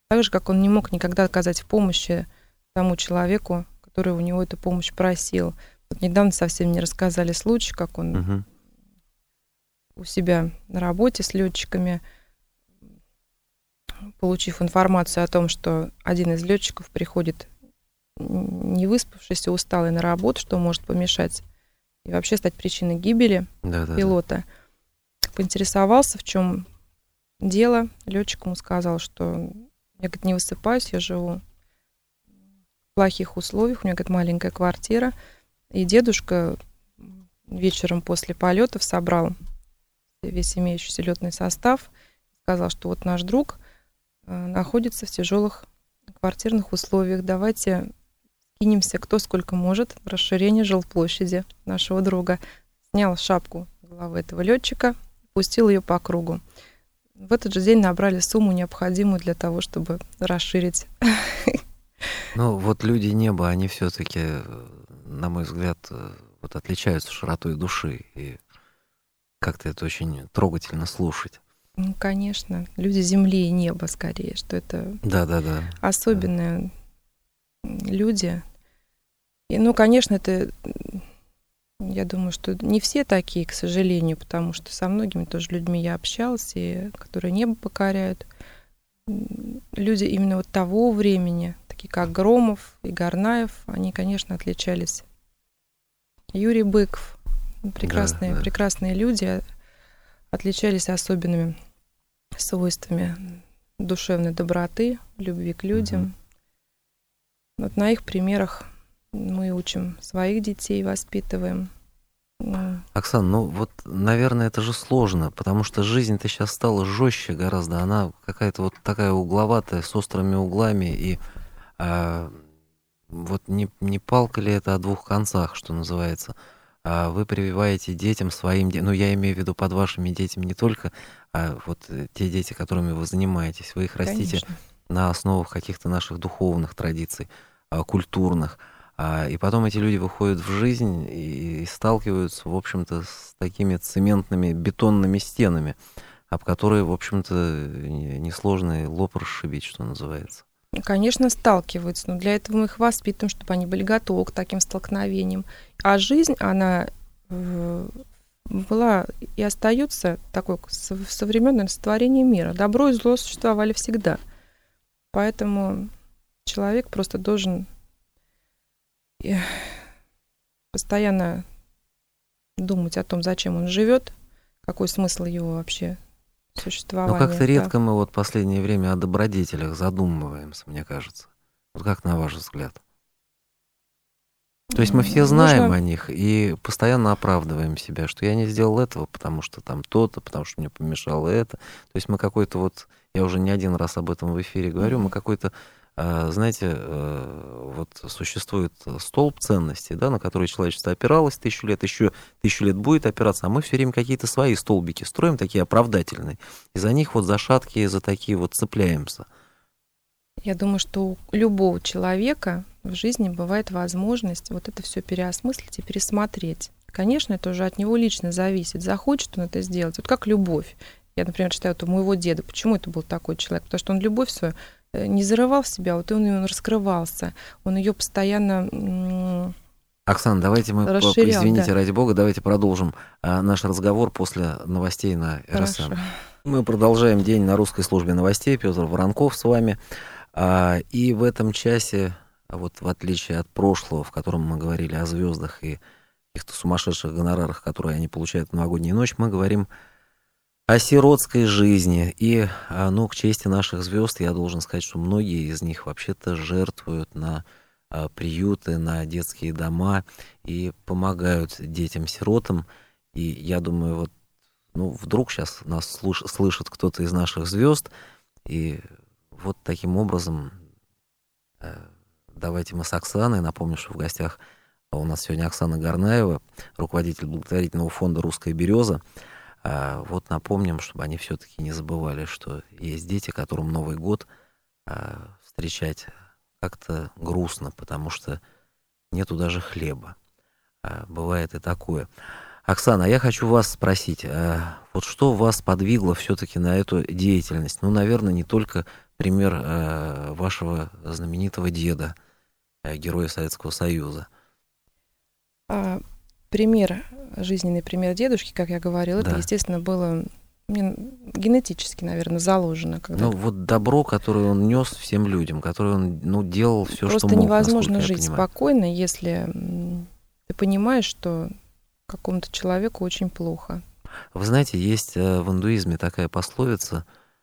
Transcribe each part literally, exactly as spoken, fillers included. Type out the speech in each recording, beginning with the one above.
Так же, как он не мог никогда оказать помощи тому человеку, который у него эту помощь просил. Вот недавно совсем мне рассказали случай, как он Угу. у себя на работе с летчиками, получив информацию о том, что один из летчиков приходит не выспавшийся, усталый на работу, что может помешать и вообще стать причиной гибели Да, да, пилота, поинтересовался, в чем дело. Летчик ему сказал, что я, говорит, не высыпаюсь, я живу в плохих условиях, у меня, говорит, маленькая квартира, и дедушка вечером после полетов собрал весь имеющийся летный состав, сказал, что вот наш друг находится в тяжелых квартирных условиях, давайте кинемся кто сколько может в расширение жилплощади нашего друга. Снял шапку с головы этого летчика, пустил ее по кругу. В этот же день набрали сумму, необходимую для того, чтобы расширить. Ну, вот люди неба, они все-таки, на мой взгляд, вот отличаются широтой души, и как-то это очень трогательно слушать. Ну, конечно, люди земли и неба скорее, что это Да, да, да. особенные люди. И, ну, конечно, это, я думаю, что не все такие, к сожалению, потому что со многими тоже людьми я общалась, и которые небо покоряют. Люди именно вот того времени, такие как Громов и Горнаев, они, конечно, отличались. Юрий Быков, прекрасные, да, да. прекрасные люди, отличались особенными свойствами душевной доброты, любви к людям. Угу. Вот на их примерах мы учим своих детей, воспитываем. Оксана, ну вот, наверное, это же сложно, потому что жизнь-то сейчас стала жестче гораздо. Она какая-то вот такая угловатая, с острыми углами. И а, вот не, не палка ли это о двух концах, что называется. А вы прививаете детям своим... Ну, я имею в виду под вашими детьми не только а вот те дети, которыми вы занимаетесь. Вы их растите, конечно, на основах каких-то наших духовных традиций, культурных. И потом эти люди выходят в жизнь и сталкиваются, в общем-то, с такими цементными бетонными стенами, об которые, в общем-то, несложно и лоб расшибить, что называется. Конечно, сталкиваются, но для этого мы их воспитываем, чтобы они были готовы к таким столкновениям. А жизнь, она была и остается такой со времен, наверное, сотворения мира. Добро и зло существовали всегда. Поэтому человек просто должен постоянно думать о том, зачем он живет, какой смысл его вообще существования. Но как-то редко мы вот в последнее время о добродетелях задумываемся, мне кажется. Вот как на ваш взгляд? То есть мы все знаем Нужно... о них и постоянно оправдываем себя, что я не сделал этого, потому что там то-то, потому что мне помешало это. То есть мы какой-то вот, я уже не один раз об этом в эфире говорю, mm-hmm. мы какой-то, знаете, вот существует столб ценностей, да, на который человечество опиралось тысячу лет, еще тысячу лет будет опираться, а мы все время какие-то свои столбики строим, такие оправдательные, и за них вот за шаткие, за такие вот цепляемся. Я думаю, что у любого человека в жизни бывает возможность вот это все переосмыслить и пересмотреть. Конечно, это уже от него лично зависит, захочет он это сделать. Вот как любовь. Я, например, читаю вот у моего деда. Почему это был такой человек? Потому что он любовь свою не зарывал в себя, вот он, он раскрывался. Он ее постоянно... Оксана, давайте мы, расширял, извините, да. ради бога, давайте продолжим а, наш разговор после новостей на эр эс эм. Хорошо. Мы продолжаем день на русской службе новостей. Петр Воронков с вами. А, и в этом часе, вот в отличие от прошлого, в котором мы говорили о звездах и каких-то сумасшедших гонорарах, которые они получают в новогоднюю ночь, мы говорим о сиротской жизни. И, ну, к чести наших звезд, я должен сказать, что многие из них вообще-то жертвуют на приюты, на детские дома и помогают детям-сиротам. И я думаю, вот, ну, вдруг сейчас нас слуш- слышит кто-то из наших звезд, и вот таким образом давайте мы с Оксаной, напомню, что в гостях у нас сегодня Оксана Горнаева, руководитель благотворительного фонда «Русская береза». Вот напомним, чтобы они все-таки не забывали, что есть дети, которым Новый год встречать как-то грустно, потому что нету даже хлеба. Бывает и такое. Оксана, я хочу вас спросить, вот что вас подвигло все-таки на эту деятельность? Ну, наверное, не только пример э, вашего знаменитого деда, э, героя Советского Союза. А, пример, жизненный пример дедушки, как я говорила, да. Это, естественно, было генетически, наверное, заложено. Когда... Ну, вот добро, которое он нес всем людям, которое он, ну, делал все, что мог. Просто невозможно жить спокойно, если ты понимаешь, что какому-то человеку очень плохо. Вы знаете, есть в индуизме такая пословица: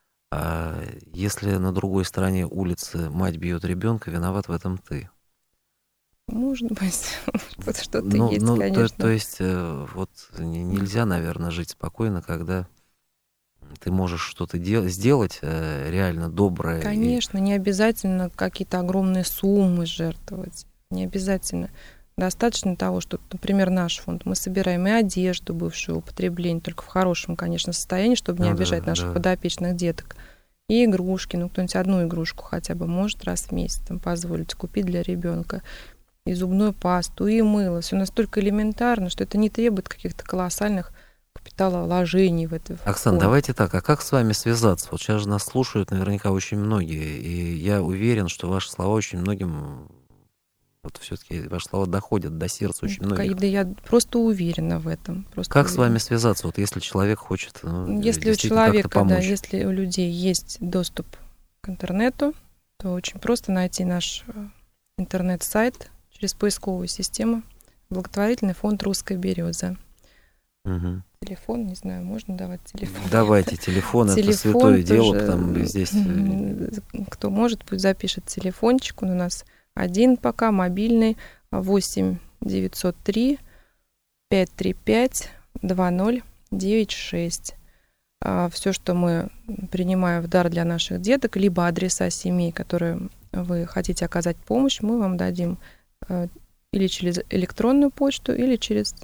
если на другой стороне улицы мать бьет ребенка, виноват в этом ты. Может быть, что-то ну, есть, ну, конечно. То, то есть вот нельзя, наверное, жить спокойно, когда ты можешь что-то дел- сделать э, реально доброе. Конечно, и... не обязательно какие-то огромные суммы жертвовать. Не обязательно. Достаточно того, что, например, наш фонд, мы собираем и одежду бывшего употребления, только в хорошем, конечно, состоянии, чтобы не ну, обижать да, наших да. подопечных деток. И игрушки, ну кто-нибудь одну игрушку хотя бы может раз в месяц там, позволить купить для ребенка. И зубную пасту, и мыло. Все настолько элементарно, что это не требует каких-то колоссальных капиталовложений в это. Оксана, давайте так, а как с вами связаться? Вот сейчас же нас слушают наверняка очень многие, и я уверен, что ваши слова очень многим, вот все-таки ваши слова доходят до сердца очень многих. Да я просто уверена в этом. Просто как уверена. с вами связаться, вот если человек хочет ну, если у человека, да, если у людей есть доступ к интернету, то очень просто найти наш интернет-сайт через поисковую систему «Благотворительный фонд «Русская береза». Угу. Телефон, не знаю, можно давать телефон? Давайте, телефон, это святое дело, потому здесь... Кто может, пусть запишет телефончик, он у нас один пока, мобильный, восемь девятьсот три пятьсот тридцать пять двадцать ноль девяносто шесть. Все, что мы принимаем в дар для наших деток, либо адреса семей, которые вы хотите оказать помощь, мы вам дадим или через электронную почту, или через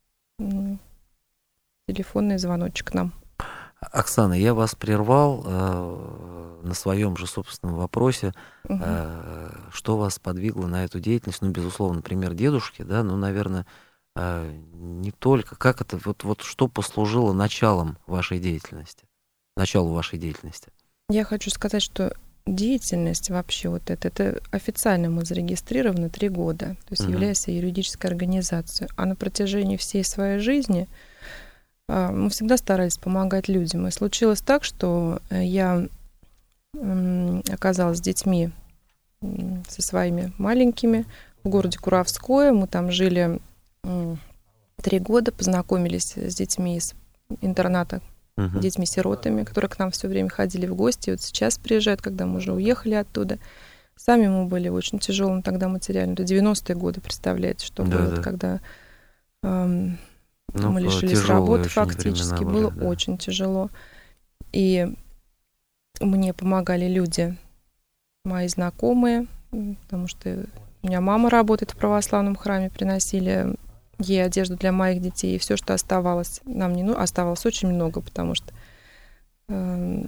телефонный звоночек нам. Оксана, я вас прервал э, на своем же собственном вопросе, угу. э, что вас подвигло на эту деятельность, ну, безусловно, пример дедушки, да, но, наверное, э, не только. Как это, вот, вот что послужило началом вашей деятельности, началу вашей деятельности? Я хочу сказать, что деятельность вообще вот это, это официально мы зарегистрированы три года, то есть угу. являясь юридической организацией, а на протяжении всей своей жизни мы всегда старались помогать людям. И случилось так, что я оказалась с детьми, со своими маленькими, в городе Куровское. Мы там жили три года, познакомились с детьми из интерната, uh-huh. детьми-сиротами, которые к нам все время ходили в гости. И вот сейчас приезжают, когда мы уже уехали оттуда. Сами мы были в очень тяжелом тогда материально. Это девяностые годы, представляете, что да, было, да. когда... Эм, Ну, мы лишились работы фактически, были, было да. очень тяжело. И мне помогали люди, мои знакомые, потому что у меня мама работает в православном храме, приносили ей одежду для моих детей, и все, что оставалось, нам не ну, оставалось очень много, потому что э,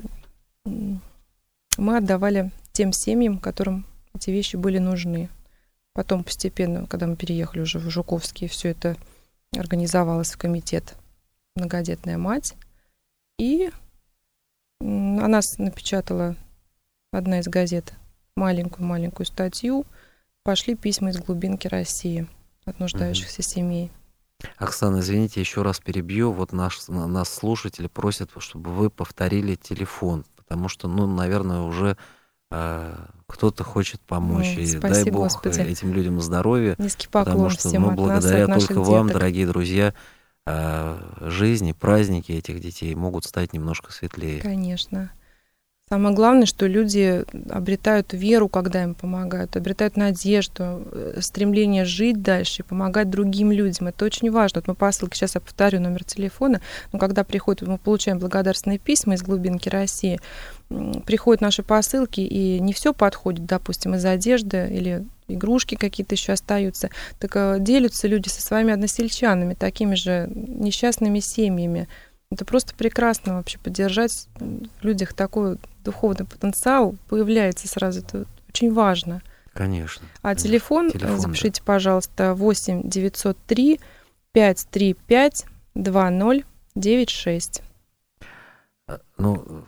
мы отдавали тем семьям, которым эти вещи были нужны. Потом постепенно, когда мы переехали уже в Жуковский, все это организовалась в комитет «Многодетная мать», и о нас напечатала одна из газет маленькую-маленькую статью, пошли письма из глубинки России от нуждающихся mm-hmm. семей. Оксана, извините, еще раз перебью. Вот наш, нас слушатели просят, чтобы вы повторили телефон, потому что, ну, наверное, уже э, кто-то хочет помочь. Mm, и спасибо, дай Бог Господи. Этим людям здоровья. Низкий поклон потому что, всем ну, от благодаря нас, от только вам, деток. дорогие друзья, э, жизни, праздники этих детей могут стать немножко светлее. Конечно. Самое главное, что люди обретают веру, когда им помогают, обретают надежду, стремление жить дальше и помогать другим людям. Это очень важно. Вот мы по ссылке, сейчас я повторю номер телефона, но когда приходят, мы получаем благодарственные письма из глубинки России, приходят наши посылки, и не все подходит, допустим, из одежды или игрушки какие-то еще остаются, так делятся люди со своими односельчанами, такими же несчастными семьями. Это просто прекрасно вообще поддержать в людях такой духовный потенциал, появляется сразу, это очень важно. Конечно. А конечно. телефон, телефон, запишите, да. пожалуйста, восемь девятьсот три пятьсот тридцать пять двадцать ноль девяносто шесть. Ну,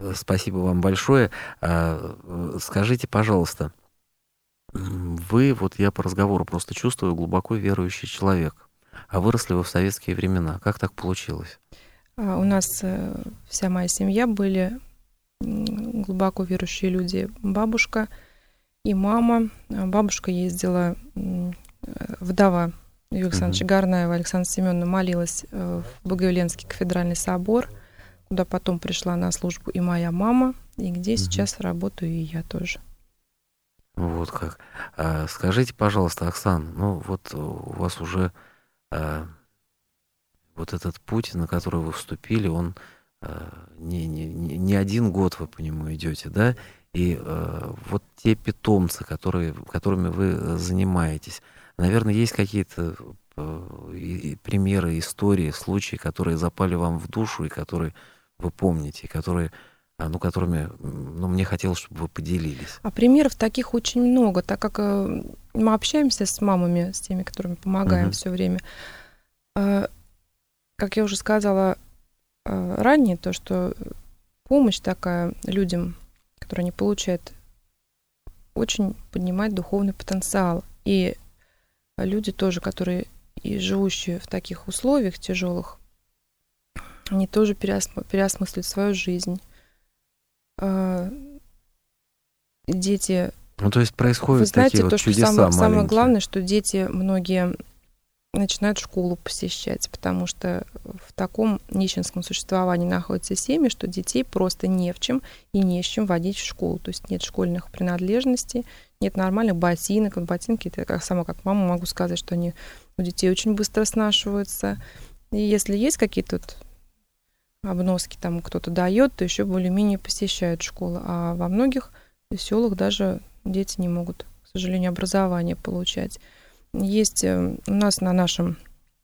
спасибо вам большое. Скажите, пожалуйста, вы, вот я по разговору просто чувствую, глубоко верующий человек, а выросли вы в советские времена. Как так получилось? У нас вся моя семья были глубоко верующие люди. Бабушка и мама. Бабушка ездила, вдова Юрия Александровича uh-huh. Горнаева, Александра Семеновна, молилась в Богоявленский кафедральный собор, куда потом пришла на службу и моя мама, и где uh-huh. сейчас работаю и я тоже. Вот как. А, скажите, пожалуйста, Оксана, ну вот у вас уже а, вот этот путь, на который вы вступили, он а, не, не, не один год вы по нему идете, да? И а, вот те питомцы, которые, которыми вы занимаетесь, наверное, есть какие-то а, и, примеры, истории, случаи, которые запали вам в душу и которые вы помните, и которые... ну, которыми, ну, мне хотелось, чтобы вы поделились. А примеров таких очень много, так как э, мы общаемся с мамами, с теми, которыми помогаем uh-huh. все время. Э, как я уже сказала э, ранее, то, что помощь такая людям, которые не получают, очень поднимает духовный потенциал. И люди тоже, которые и живущие в таких условиях тяжелых, они тоже переосм- переосмысливают свою жизнь. Дети... Ну, то есть происходят Вы знаете, такие то, вот что чудеса самое, маленькие. самое главное, что дети многие начинают школу посещать, потому что в таком нищенском существовании находятся семьи, что детей просто не в чем и не с чем водить в школу. То есть нет школьных принадлежностей, нет нормальных ботинок. Вот ботинки, это как сама как мама могу сказать, что они у детей очень быстро снашиваются. И если есть какие-то вот обноски там кто-то дает, то еще более-менее посещают школу. А во многих селах даже дети не могут, к сожалению, образование получать. Есть у нас на нашем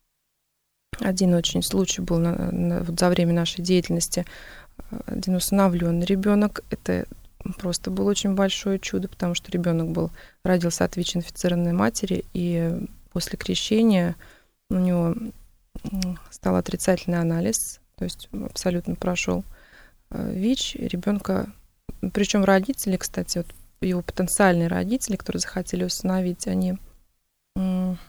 один очень случай был на, на, вот за время нашей деятельности. Один усыновленный ребенок. Это просто было очень большое чудо, потому что ребенок был родился от ВИЧ-инфицированной матери, и после крещения у него стал отрицательный анализ. То есть абсолютно прошел ВИЧ, ребенка, причем родители, кстати, вот его потенциальные родители, которые захотели усыновить, они м-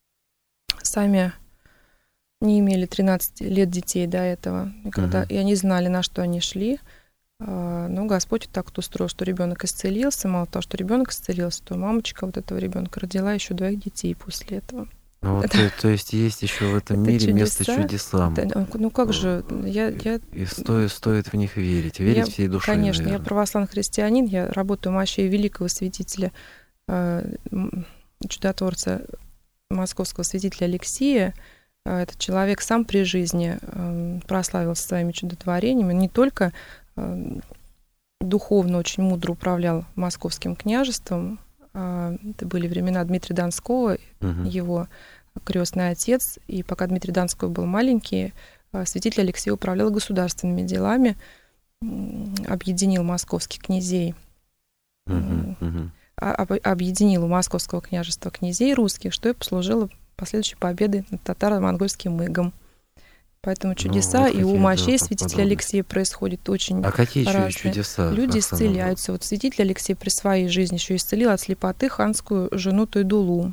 сами не имели тринадцать лет детей до этого, и, когда, uh-huh. и они знали, на что они шли. Но Господь так вот устроил, что ребенок исцелился. Мало того, что ребенок исцелился, то мамочка вот этого ребенка родила еще двоих детей после этого. Ну, вот, это, то, то есть есть еще в этом мире чудеса, место чудесам. Это, ну как же, я... я и стоит, стоит в них верить, верить я, всей душой, конечно, наверное. Я православный христианин, я работаю в мощи великого святителя, э, чудотворца московского святителя Алексия. Этот человек сам при жизни э, прославился своими чудотворениями, не только э, духовно очень мудро управлял московским княжеством. Э, это были времена Дмитрия Донского, угу. его крестный отец, и пока Дмитрий Донской был маленький, святитель Алексей управлял государственными делами, объединил московских князей, uh-huh, uh-huh. Об, объединил у московского княжества князей русских, что и послужило последующей победой над татаро-монгольским игом. Поэтому чудеса, ну, вот и у мощей да, святителя Алексея происходит очень А какие разные. Чудеса? Люди исцеляются. Вот святитель Алексей при своей жизни еще исцелил от слепоты ханскую жену Тойдулу.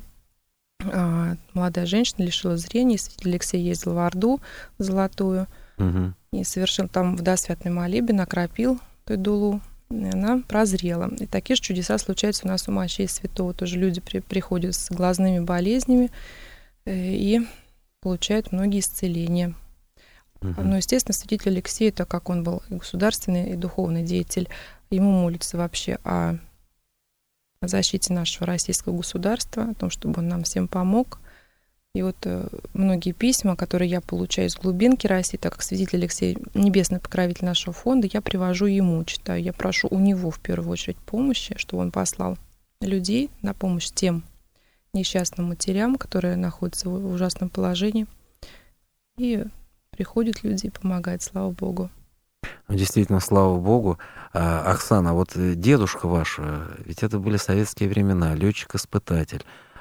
Молодая женщина лишила зрения, святитель Алексей ездил в Орду золотую угу. и совершил там водосвятный молебен, окропил Тойдулу, и она прозрела. И такие же чудеса случаются у нас у мощей святого. Тоже люди при, приходят с глазными болезнями и получают многие исцеления. Угу. Но, естественно, святитель Алексей, так как он был и государственный, и духовный деятель, ему молится вообще о о защите нашего российского государства, о том, чтобы он нам всем помог. И вот э, многие письма, которые я получаю из глубинки России, так как святитель Алексей небесный покровитель нашего фонда, я привожу ему, читаю. Я прошу у него в первую очередь помощи, чтобы он послал людей на помощь тем несчастным матерям, которые находятся в ужасном положении. И приходят люди и помогают, слава Богу. Действительно, слава Богу. Оксана, вот дедушка ваш, ведь это были советские времена, летчик-испытатель.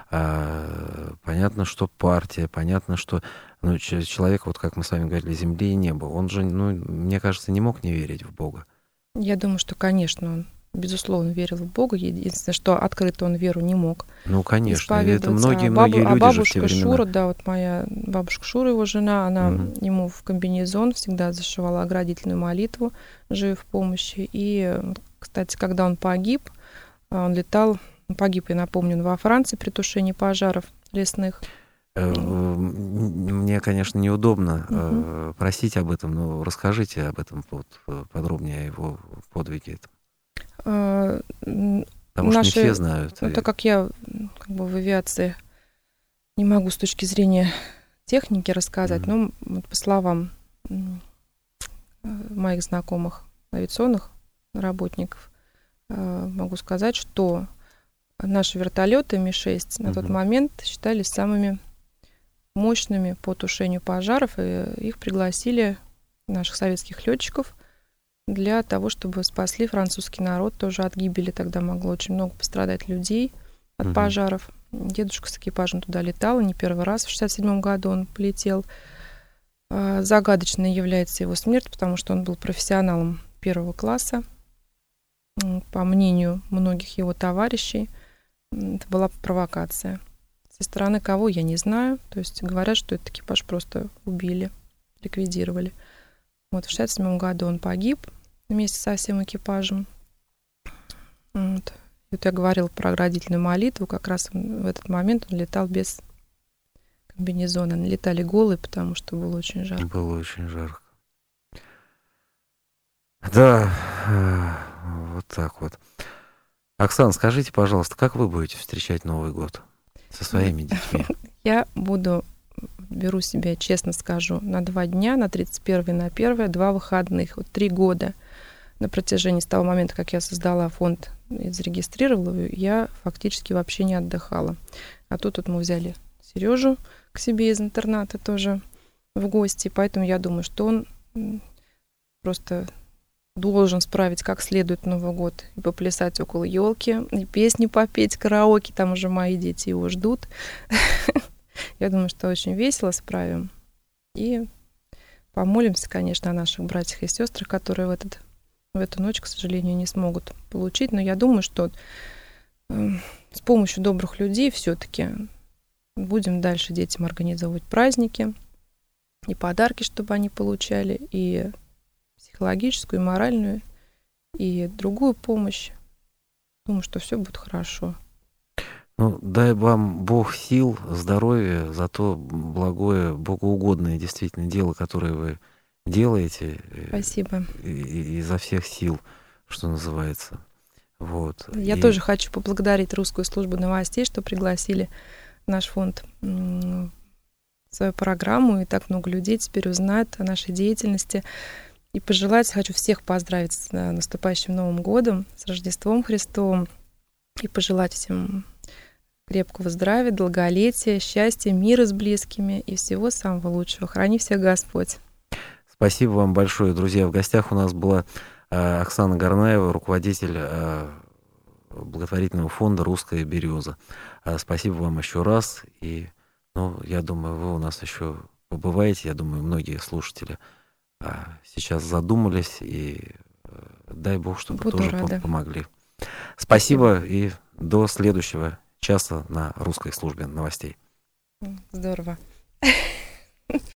Понятно, что партия, понятно, что ну, человек, вот как мы с вами говорили, земли и неба, он же, ну, мне кажется, не мог не верить в Бога. Я думаю, что, конечно, он, безусловно, верил в Бога. Единственное, что открыто он веру не мог. Ну, конечно. Это многие, А, многие бабу, а люди же в те бабушка времена. Шура, да, вот моя бабушка Шура, его жена, она Мгм. ему в комбинезон всегда зашивала оградительную молитву, живи в помощи. И, кстати, когда он погиб, он летал, погиб, я напомню, во Франции при тушении пожаров лесных. Э, Мне, конечно, неудобно Мгм. э, просить об этом, но расскажите об этом вот, э, подробнее, о его подвиге. А, м, Потому что не все Наши, знают. ну, И- так как я м, как бы в авиации не могу с точки зрения техники рассказать, Мгм. но вот по словам м, э, моих знакомых авиационных работников, э, могу сказать, что наши вертолеты Ми шесть на тот Мгм. момент считались самыми мощными по тушению пожаров, и их пригласили, наших советских летчиков, для того, чтобы спасли французский народ тоже от гибели. Тогда могло очень много пострадать людей от Мгм. пожаров. Дедушка с экипажем туда летал, не первый раз. В шестьдесят седьмом году он полетел. А, Загадочной является его смерть, потому что он был профессионалом первого класса. М, По мнению многих его товарищей, м, это была провокация. Со стороны кого, я не знаю. То есть говорят, что этот экипаж просто убили, ликвидировали. Вот в шестьдесят седьмом году он погиб вместе со всем экипажем. Вот. И вот я говорила про оградительную молитву. Как раз он- в этот момент он летал без комбинезона. Они летали голые, потому что было очень жарко. Было очень жарко. Да, э, вот так вот. Оксана, скажите, пожалуйста, как вы будете встречать Новый год со своими детьми? Я буду, беру себя, честно скажу, на два дня, на тридцать первое и на первое, два выходных. Вот три года на протяжении с того момента, как я создала фонд и зарегистрировала его, я фактически вообще не отдыхала. А тут вот мы взяли Сережу к себе из интерната тоже в гости, поэтому я думаю, что он м, просто должен справить как следует Новый год и поплясать около елки, и песни попеть, караоке, там уже мои дети его ждут. Я думаю, что очень весело справим. И помолимся, конечно, о наших братьях и сестрах, которые в, этот, в эту ночь, к сожалению, не смогут получить. Но я думаю, что э, с помощью добрых людей все-таки будем дальше детям организовывать праздники и подарки, чтобы они получали, и психологическую, и моральную, и другую помощь. Думаю, что все будет хорошо. Ну, дай вам Бог сил, здоровья за то благое, богоугодное действительно дело, которое вы делаете. Спасибо. И, и- изо всех сил, что называется. Вот. Я И тоже хочу поблагодарить Русскую службу новостей, что пригласили наш фонд м, в свою программу, и так много людей теперь узнают о нашей деятельности. И пожелать, хочу всех поздравить с э, наступающим Новым годом, с Рождеством Христовым, и пожелать всем крепкого здравия, долголетия, счастья, мира с близкими и всего самого лучшего. Храни всех Господь. спасибо вам большое, друзья. В гостях у нас была э, Оксана Горнаева, руководитель э, благотворительного фонда «Русская береза». Э, спасибо вам еще раз. И, ну, я думаю, вы у нас еще побываете. Я думаю, многие слушатели э, сейчас задумались. И э, дай Бог, чтобы Буду тоже рада. помогли. Спасибо. Спасибо и до следующего часа на Русской службе новостей. Здорово.